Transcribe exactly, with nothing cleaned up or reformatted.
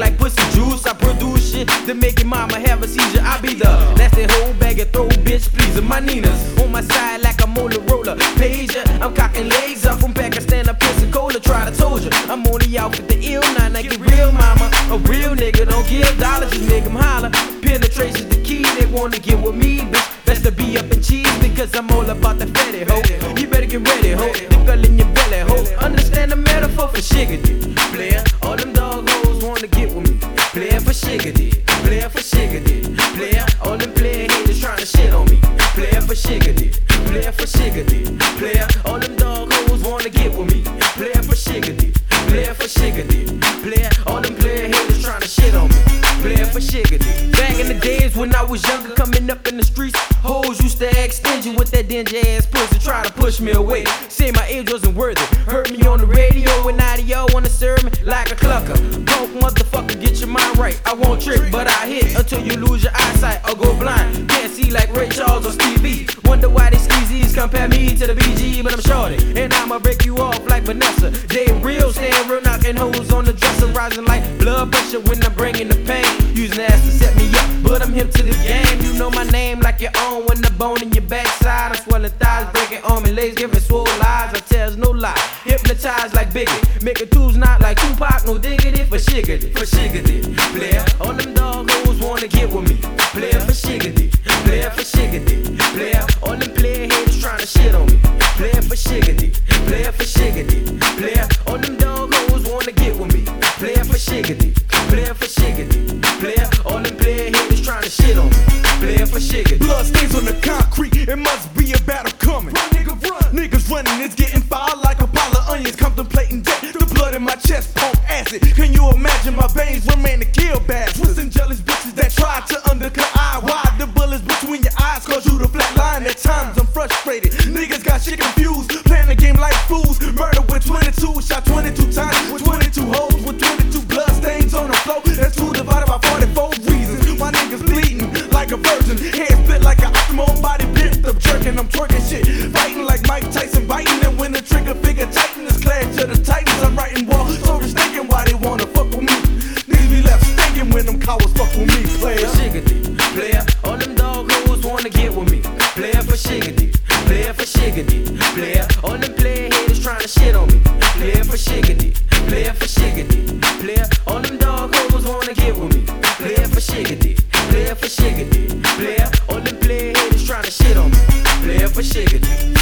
like pussy juice. I produce shit to make your mama have a seizure. I be the nasty whole bag of throw bitch pleaser. My Nina's on my side like a Motorola pager. I'm cocking legs up from Pakistan. I Pensacola. Try to told you I'm only out for the ill. Now I get real, mama. A real nigga don't give dollars, just make them holler. Penetration's the key. They wanna get with me, bitch. Best to be up in cheese because I'm all about the fatty ho. You better get ready, ho. Dickle in your belly, ho. Understand the metaphor for shiggity. Player, all them dog hoes wanna get with me. Player for shiggity. Player for shiggity. Player, all them player haters tryna shit on me. Player for shiggity. Player for shiggity. Player, all them dog hoes wanna get with me. Player for shiggity. Player for shiggity. Player, all them player haters tryna shit on me. Player for shiggity. Back in the days when I was younger, coming up in the streets, hoes used to extend you with that dingy ass pussy, try to push me away. Say my age wasn't worth it. Heard me on the radio, and now y'all wanna serve me like a clucker. Punk motherfucker, get your mind right. I won't trick, but I hit until you lose your eyesight or go blind. Can't see like Ray Charles or Stevie. Wonder why these skeezies compare me to the B G, but I'm shorty, and I'ma break you off like Vanessa. They real, staying real, knocking hoes on the dresser, rising like blood pressure when I'm bringing the pain. Using ass to set me up, but I'm hip to the game. You know my name like your own when the bone in your backside. I'm swelling thighs, breaking arm and legs, giving swole lies. I tells no lie, hypnotized like Biggie, making tools not like Tupac, no diggity for shiggity, for shiggity. Player, all them dog hoes wanna get with me. Player for shiggity, player for shiggity. Player, all them player haters tryna shit on me. Player for shiggity, player for shiggity. Player, all them dog hoes wanna get with me. Player for shiggity, player for shiggity. Player, all them player haters tryna shit on me. Player for shiggity. Blood stains on the concrete, it must be a battle coming. Run, nigga, run. Niggas running, it's getting foul like a pile of onions, contemplating death. The blood in my chest pump acid. Can you imagine my veins remain to kill bastards? Twisting jealous bitches that try to undercut eye wide. The bullets between your eyes cause you to flatline. At times I'm frustrated. Niggas got shit confused, playing the game like fools. Murder with twenty-two, shot twenty-two times with twenty-two holes, with twenty-two blood stains on the floor. That's two divided by forty-four reasons. My niggas bleeding like a virgin, head split like an optimal, body bent up jerking. I'm twerking shit, fighting like Mike Tyson, biting. And when the trigger figure tighten, it's clash to the titans. I'm writing wall, so thinking why they wanna fuck with me. Niggas be left stinking when them cowards fuck with me. Player shiggity, player, all them dog hoes wanna get with me. Player for shiggity, player for shiggity. Player, all them player haters tryna shit on me. Player for shiggity, player for shiggity. Player, all them dog hoes wanna get with me. Player for shiggity, player for shiggity. Player, all them player haters tryna shit on me. Player for shiggity.